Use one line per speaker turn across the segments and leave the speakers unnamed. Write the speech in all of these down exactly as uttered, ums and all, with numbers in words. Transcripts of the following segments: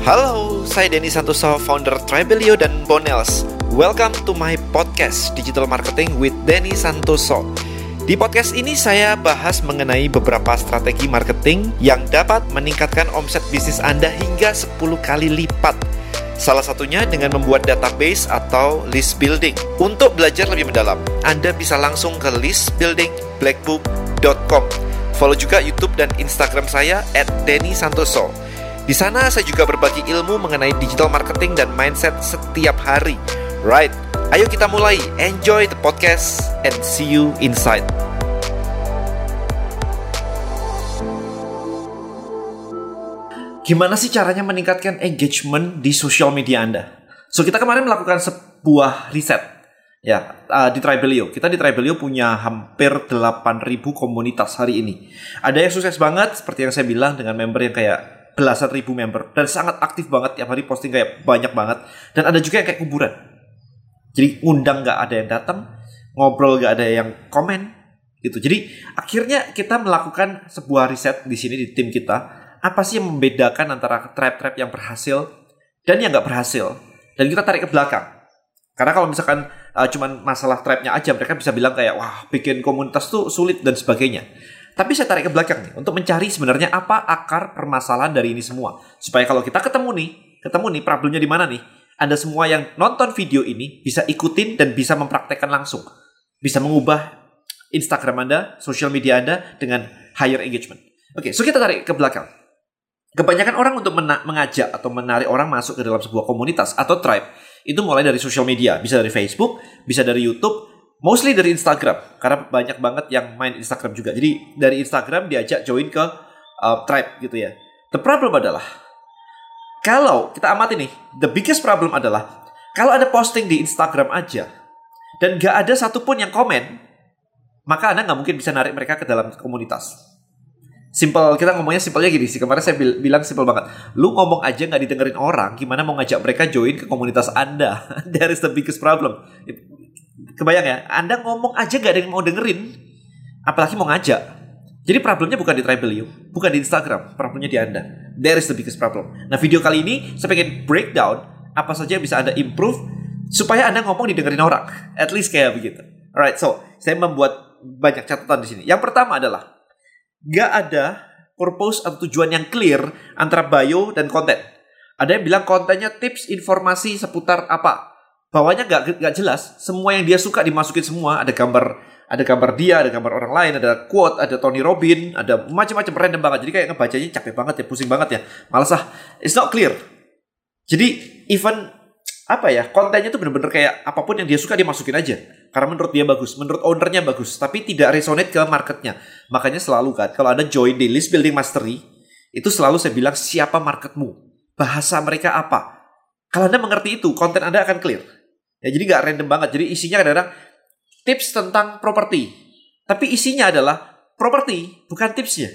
Halo, saya Denny Santoso, founder Tribelio dan Bonels. Welcome to my podcast Digital Marketing with Denny Santoso. Di podcast ini saya bahas mengenai beberapa strategi marketing yang dapat meningkatkan omset bisnis Anda hingga sepuluh kali lipat. Salah satunya dengan membuat database atau list building. Untuk belajar lebih mendalam, Anda bisa langsung ke list building blackbook dot com. Follow juga YouTube dan Instagram saya at denny santoso. Di sana saya juga berbagi ilmu mengenai digital marketing dan mindset setiap hari. Right, ayo kita mulai. Enjoy the podcast and see you inside. Gimana sih caranya meningkatkan engagement di social media Anda? So, kita kemarin melakukan sebuah riset ya, uh, di Tribelio. Kita di Tribelio punya hampir delapan ribu komunitas hari ini. Ada yang sukses banget, seperti yang saya bilang, dengan member yang kayak belasan ribu member. Dan sangat aktif banget, tiap hari posting kayak banyak banget. Dan ada juga yang kayak kuburan. Jadi ngundang gak ada yang datang, ngobrol gak ada yang komen, gitu. Jadi akhirnya kita melakukan sebuah riset di sini di tim kita. Apa sih yang membedakan antara tribe-tribe yang berhasil dan yang gak berhasil? Dan kita tarik ke belakang. Karena kalau misalkan uh, cuman masalah tribe-nya aja, mereka bisa bilang kayak, wah bikin komunitas tuh sulit dan sebagainya. Tapi saya tarik ke belakang nih, untuk mencari sebenarnya apa akar permasalahan dari ini semua. Supaya kalau kita ketemu nih, ketemu nih problemnya di mana nih, Anda semua yang nonton video ini bisa ikutin dan bisa mempraktekkan langsung. Bisa mengubah Instagram Anda, social media Anda dengan higher engagement. Oke, so kita tarik ke belakang. Kebanyakan orang untuk mena- mengajak atau menarik orang masuk ke dalam sebuah komunitas atau tribe, itu mulai dari social media. Bisa dari Facebook, bisa dari YouTube, mostly dari Instagram, karena banyak banget yang main Instagram juga. Jadi dari Instagram diajak join ke uh, tribe gitu ya. The problem adalah, kalau kita amati nih, the biggest problem adalah kalau ada posting di Instagram aja dan gak ada satupun yang komen, maka Anda gak mungkin bisa narik mereka ke dalam komunitas. Simple, kita ngomongnya simpelnya gini sih. Kemarin saya bil- bilang simple banget. Lu ngomong aja gak didengerin orang, gimana mau ngajak mereka join ke komunitas Anda? That is the biggest problem. Kebayang ya, Anda ngomong aja gak ada yang mau dengerin, apalagi mau ngajak. Jadi problemnya bukan di Tribelio, bukan di Instagram, problemnya di Anda. There is the biggest problem. Nah, video kali ini saya pengen breakdown apa saja yang bisa Anda improve supaya Anda ngomong didengerin orang. At least kayak begitu. Alright, so saya membuat banyak catatan di sini. Yang pertama adalah gak ada purpose atau tujuan yang clear antara bio dan konten. Ada yang bilang kontennya tips informasi seputar apa. Bawahnya gak, gak jelas. Semua yang dia suka dimasukin semua. Ada gambar ada gambar dia, ada gambar orang lain, ada quote, ada Tony Robbins, ada macam-macam random banget. Jadi kayak ngebacanya capek banget ya, pusing banget ya. Malas ah, it's not clear. Jadi even apa ya, kontennya tuh bener-bener kayak apapun yang dia suka dimasukin aja. Karena menurut dia bagus, menurut ownernya bagus, tapi tidak resonate ke marketnya. Makanya selalu kan, kalau Anda join di List Building Mastery, itu selalu saya bilang siapa marketmu, bahasa mereka apa. Kalau Anda mengerti itu, konten Anda akan clear. Ya, jadi gak random banget. Jadi isinya kadang-kadang tips tentang properti, tapi isinya adalah properti, bukan tipsnya.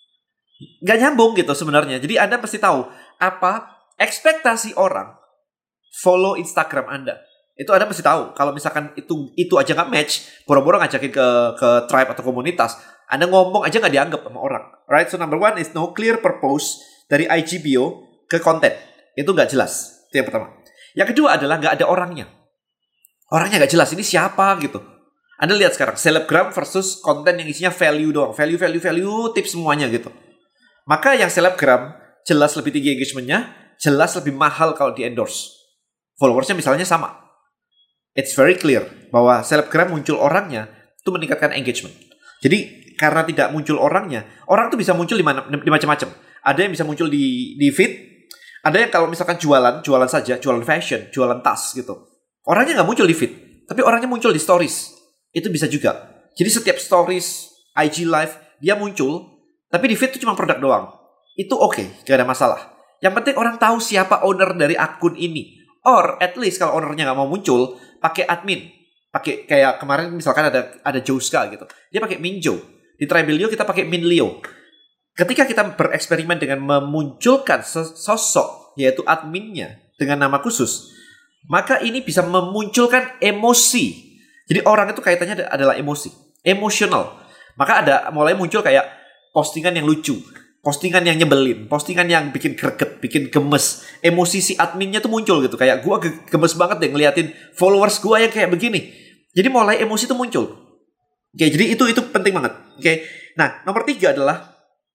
Gak nyambung gitu sebenarnya. Jadi Anda pasti tahu apa ekspektasi orang follow Instagram Anda. Itu Anda mesti tahu. Kalau misalkan itu itu aja gak match, boro-boro ngajakin ke ke tribe atau komunitas, Anda ngomong aja gak dianggap sama orang. Right? So number one is no clear purpose dari I G bio ke konten. Itu gak jelas. Itu yang pertama. Yang kedua adalah gak ada orangnya. Orangnya gak jelas. Ini siapa gitu. Anda lihat sekarang, selebgram versus konten yang isinya value doang. Value, value, value, tips semuanya gitu. Maka yang selebgram jelas lebih tinggi engagementnya, jelas lebih mahal kalau di endorse. Followersnya misalnya sama. It's very clear bahwa selebgram muncul orangnya itu meningkatkan engagement. Jadi karena tidak muncul orangnya, orang tuh bisa muncul di, mana, di macam-macam. Ada yang bisa muncul di, di feed, ada yang kalau misalkan jualan, jualan saja, jualan fashion, jualan tas gitu. Orangnya nggak muncul di feed, tapi orangnya muncul di stories. Itu bisa juga. Jadi setiap stories, I G live, dia muncul, tapi di feed itu cuma produk doang. Itu oke, okay, gak ada masalah. Yang penting orang tahu siapa owner dari akun ini. Or at least kalau ownernya nggak mau muncul, pakai admin. Pakai kayak kemarin misalkan ada ada Joska gitu. Dia pakai Minjo. Di Tribelio kita pakai Minlio. Ketika kita bereksperimen dengan memunculkan sosok, yaitu adminnya, dengan nama khusus, maka ini bisa memunculkan emosi. Jadi orang itu kaitannya adalah emosi, emosional. Maka ada mulai muncul kayak postingan yang lucu. postingan yang nyebelin, postingan yang bikin greget, bikin gemes, emosi si adminnya tuh muncul gitu. Kayak gue gemes banget deh ngeliatin followers gue yang kayak begini. Jadi mulai emosi tuh muncul. Oke, jadi itu itu penting banget. Oke, nah nomor tiga adalah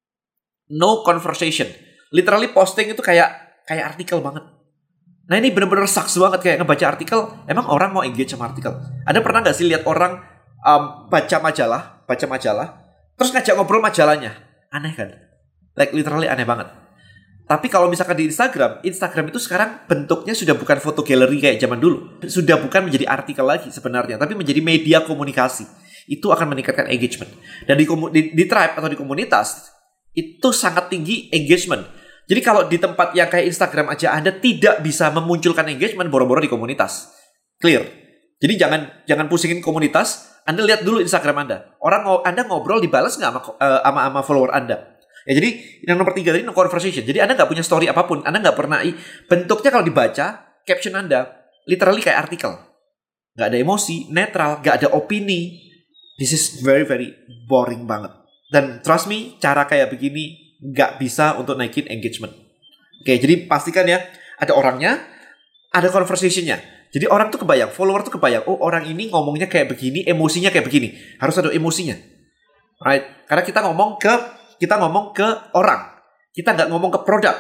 no conversation. Literally posting itu kayak kayak artikel banget. Nah ini bener-bener sucks banget kayak ngebaca artikel. Emang orang mau engage sama artikel? Ada pernah nggak sih lihat orang um, baca majalah, baca majalah, terus ngajak ngobrol majalahnya? Aneh kan? Like literally aneh banget. Tapi kalau misalkan di Instagram, Instagram itu sekarang bentuknya sudah bukan foto gallery kayak zaman dulu. Sudah bukan menjadi artikel lagi sebenarnya, tapi menjadi media komunikasi. Itu akan meningkatkan engagement. Dan di, di, di tribe atau di komunitas, itu sangat tinggi engagement. Jadi kalau di tempat yang kayak Instagram aja Anda tidak bisa memunculkan engagement, boro-boro di komunitas. Clear. Jadi jangan jangan pusingin komunitas, Anda lihat dulu Instagram Anda. Orang Anda ngobrol dibalas nggak sama, uh, sama, sama follower Anda? Ya jadi yang nomor tiga tadi no conversation. Jadi Anda nggak punya story apapun. Anda nggak pernah, bentuknya kalau dibaca, caption Anda literally kayak artikel. Nggak ada emosi, netral, nggak ada opini. This is very very boring banget. Dan trust me, cara kayak begini nggak bisa untuk naikin engagement. Oke, jadi pastikan ya, ada orangnya, ada conversationnya. Jadi orang tuh kebayang, follower tuh kebayang, oh orang ini ngomongnya kayak begini, emosinya kayak begini. Harus ada emosinya. Right? Karena kita ngomong ke Kita ngomong ke orang. Kita nggak ngomong ke produk.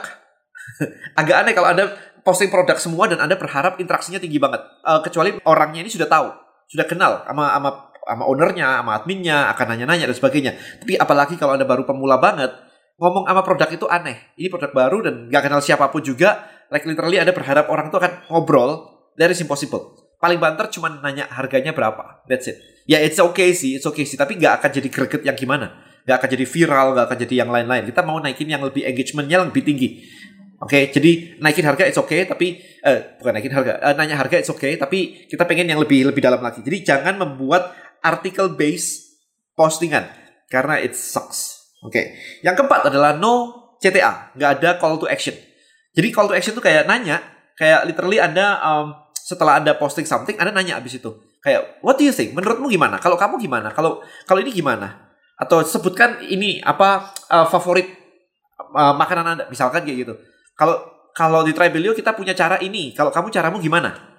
Agak aneh kalau Anda posting produk semua dan Anda berharap interaksinya tinggi banget. Uh, kecuali orangnya ini sudah tahu. Sudah kenal sama, sama, sama ownernya, sama adminnya, akan nanya-nanya dan sebagainya. Tapi apalagi kalau Anda baru pemula banget, ngomong sama produk itu aneh. Ini produk baru dan nggak kenal siapapun juga. Like literally Anda berharap orang itu akan ngobrol. That is impossible. Paling banter cuma nanya harganya berapa. That's it. Ya it's okay sih, it's okay sih. Tapi nggak akan jadi greget yang gimana. Gak akan jadi viral, gak akan jadi yang lain-lain. Kita mau naikin yang lebih engagementnya lebih tinggi. Oke, okay, jadi naikin harga it's okay, tapi eh, bukan naikin harga, eh, nanya harga it's okay, tapi kita pengen yang lebih lebih dalam lagi. Jadi jangan membuat article based postingan karena it sucks. Oke, okay. Yang keempat adalah no C T A, nggak ada call to action. Jadi call to action tuh kayak nanya, kayak literally Anda um, setelah Anda posting something, Anda nanya abis itu, kayak what do you think? Menurutmu gimana? Kalau kamu gimana? Kalau kalau ini gimana? Atau sebutkan ini apa uh, favorit uh, makanan Anda, misalkan kayak gitu. Kalau kalau di Tribelio kita punya cara ini, kalau kamu caramu gimana?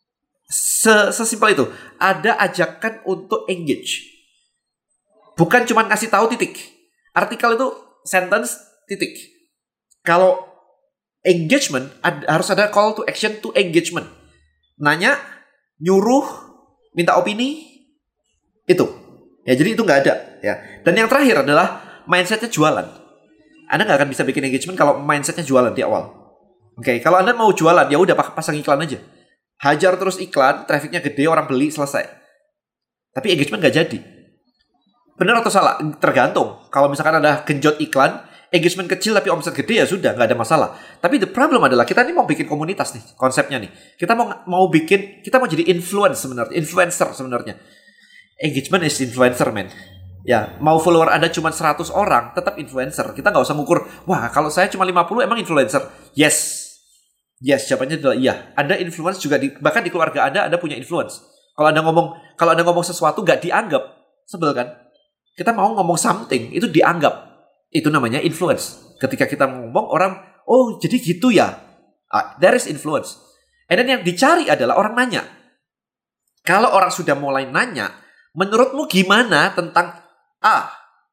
Sesimpel itu. Ada ajakan untuk engage. Bukan cuma kasih tahu titik. Artikel itu sentence titik. Kalau engagement ad, harus ada call to action to engagement. Nanya, nyuruh, minta opini, itu. Ya jadi itu nggak ada ya. Dan yang terakhir adalah mindsetnya jualan. Anda nggak akan bisa bikin engagement kalau mindsetnya jualan di awal. Oke, okay, kalau Anda mau jualan ya udah pasang iklan aja. Hajar terus iklan, trafficnya gede, orang beli, selesai. Tapi engagement nggak jadi. Benar atau salah? Tergantung. Kalau misalkan ada genjot iklan, engagement kecil tapi omset gede ya sudah nggak ada masalah. Tapi the problem adalah kita ini mau bikin komunitas nih konsepnya nih. Kita mau mau bikin, kita mau jadi influence sebenarnya, influencer sebenarnya. Engagement is influencer, man. Ya, mau follower Anda cuma seratus orang, tetap influencer. Kita nggak usah ngukur, wah kalau saya cuma lima puluh emang influencer. Yes. Yes, jawabannya adalah iya. Ada influence juga, di, bahkan di keluarga Anda, Anda punya influence. Kalau Anda ngomong kalau Anda ngomong sesuatu nggak dianggap, sebel kan? Kita mau ngomong something, itu dianggap. Itu namanya influence. Ketika kita ngomong, orang, oh jadi gitu ya. Ah, there is influence. And then yang dicari adalah orang nanya. Kalau orang sudah mulai nanya, menurutmu gimana tentang A?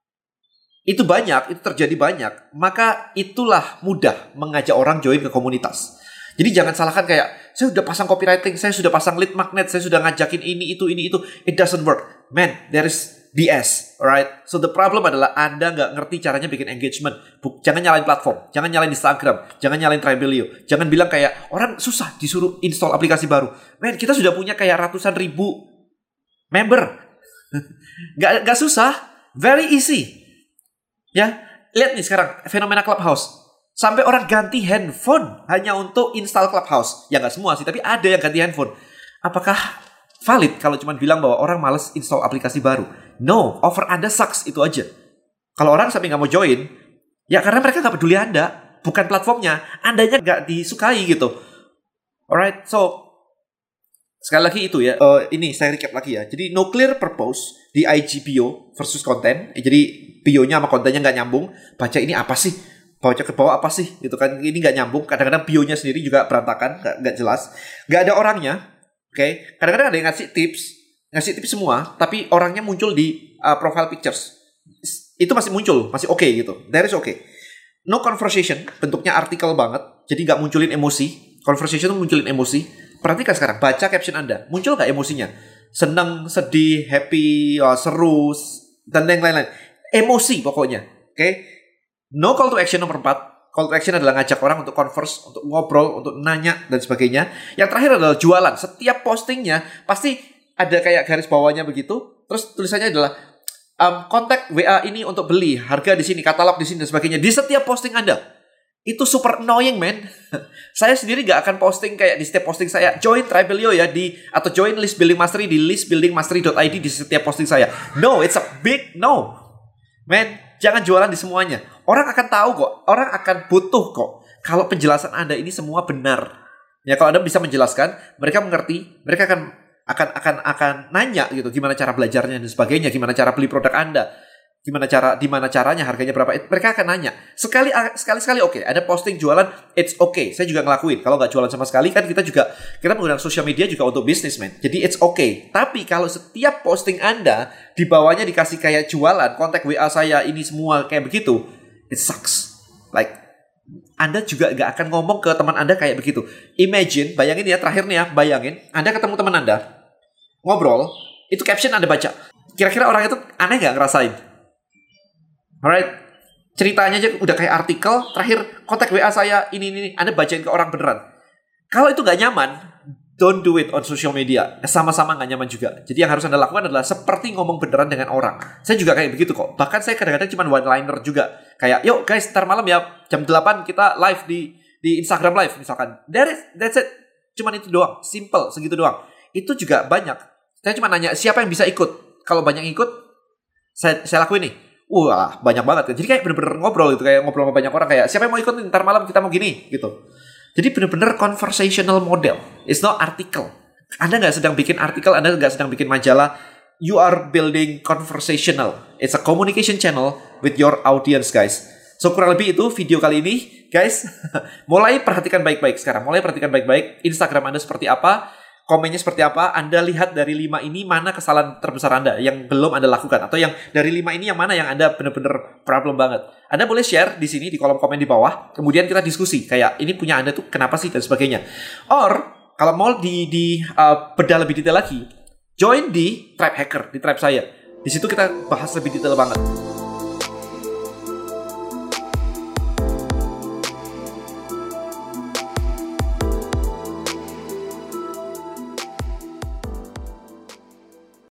Itu banyak, itu terjadi banyak. Maka itulah mudah mengajak orang join ke komunitas. Jadi jangan salahkan kayak, saya sudah pasang copywriting, saya sudah pasang lead magnet, saya sudah ngajakin ini, itu, ini, itu. It doesn't work. Man, there is B S. Alright? So the problem adalah Anda nggak ngerti caranya bikin engagement. Buk, jangan nyalain platform, jangan nyalain Instagram, jangan nyalain Tribelio. Jangan bilang kayak, orang susah disuruh install aplikasi baru. Man, kita sudah punya kayak ratusan ribu member. Gak, gak susah, very easy. Ya, lihat nih sekarang fenomena Clubhouse. Sampai orang ganti handphone hanya untuk install Clubhouse. Ya gak semua sih, tapi ada yang ganti handphone. Apakah valid kalau cuma bilang bahwa orang males install aplikasi baru? No, offer Anda sucks, itu aja. Kalau orang sampai gak mau join, ya karena mereka gak peduli Anda. Bukan platformnya, Andanya gak disukai gitu. Alright, so sekali lagi itu ya, uh, ini saya recap lagi ya. Jadi no clear purpose di I G bio versus konten. Eh, jadi bio-nya sama kontennya nggak nyambung, baca ini apa sih? Baca ke bawah apa sih? Gitu kan, ini nggak nyambung. Kadang-kadang bio-nya sendiri juga berantakan, nggak, nggak jelas. Nggak ada orangnya, oke? Okay? Kadang-kadang ada yang ngasih tips, ngasih tips semua, tapi orangnya muncul di uh, profile pictures. Itu masih muncul, masih oke okay, gitu. That is okay. No conversation, bentuknya artikel banget, jadi nggak munculin emosi. Conversation itu munculin emosi. Perhatikan sekarang, baca caption Anda, muncul nggak emosinya? Senang, sedih, happy, oh, seru, dan yang lain-lain. Emosi pokoknya, oke? Okay? No call to action nomor empat. Call to action adalah ngajak orang untuk converse, untuk ngobrol, untuk nanya, dan sebagainya. Yang terakhir adalah jualan. Setiap postingnya pasti ada kayak garis bawahnya begitu. Terus tulisannya adalah um, kontak W A ini untuk beli, harga di sini, katalog di sini, dan sebagainya. Di setiap posting Anda. Itu super annoying, man. Saya sendiri gak akan posting kayak di setiap posting saya, join Tribelio ya, di atau join List Building Mastery di list building mastery dot i d di setiap posting saya. No, it's a big no. Man, jangan jualan di semuanya. Orang akan tahu kok, orang akan butuh kok kalau penjelasan Anda ini semua benar. Ya, kalau Anda bisa menjelaskan, mereka mengerti, mereka akan akan akan akan nanya gitu gimana cara belajarnya dan sebagainya, gimana cara beli produk Anda. Gimana cara, di mana caranya, harganya berapa? Mereka akan nanya. Sekali sekali sekali oke, okay. Ada posting jualan, it's okay. Saya juga ngelakuin. Kalau nggak jualan sama sekali kan kita juga kita menggunakan sosial media juga untuk bisnis, man. Jadi it's okay. Tapi kalau setiap posting Anda di bawahnya dikasih kayak jualan, kontak W A saya ini semua kayak begitu, it sucks. Like Anda juga nggak akan ngomong ke teman Anda kayak begitu. Imagine, bayangin ya, terakhir nih ya, bayangin Anda ketemu teman Anda, ngobrol, itu caption Anda baca. Kira-kira orang itu aneh nggak ngerasain? Alright, ceritanya aja udah kayak artikel, terakhir kontak W A saya, ini, ini, ini. Anda bacain ke orang beneran. Kalau itu gak nyaman, don't do it on social media. Sama-sama gak nyaman juga. Jadi yang harus Anda lakukan adalah seperti ngomong beneran dengan orang. Saya juga kayak begitu kok. Bahkan saya kadang-kadang cuma one-liner juga. Kayak, yuk guys, ntar malam ya, jam delapan kita live di di Instagram live misalkan. That is, that's it. Cuman itu doang. Simple, segitu doang. Itu juga banyak. Saya cuma nanya, siapa yang bisa ikut? Kalau banyak yang ikut, saya, saya lakuin nih. Wah, banyak banget kan. Jadi kayak bener-bener ngobrol gitu. Kayak ngobrol sama banyak orang. Kayak, siapa yang mau ikut nih? Ntar malam kita mau gini. Gitu. Jadi bener-bener conversational model. It's not article. Anda gak sedang bikin artikel. Anda gak sedang bikin majalah. You are building conversational. It's a communication channel with your audience, guys. So, kurang lebih itu video kali ini. Guys, mulai perhatikan baik-baik sekarang. Mulai perhatikan baik-baik. Instagram Anda seperti apa? Komennya seperti apa? Anda lihat dari lima ini mana kesalahan terbesar Anda yang belum Anda lakukan, atau yang dari lima ini yang mana yang Anda benar-benar problem banget. Anda boleh share di sini di kolom komen di bawah. Kemudian kita diskusi kayak ini punya Anda tuh kenapa sih dan sebagainya. Or kalau mau di di uh, bedah lebih detail lagi, join di Tribe Hacker, di Tribe saya. Di situ kita bahas lebih detail banget.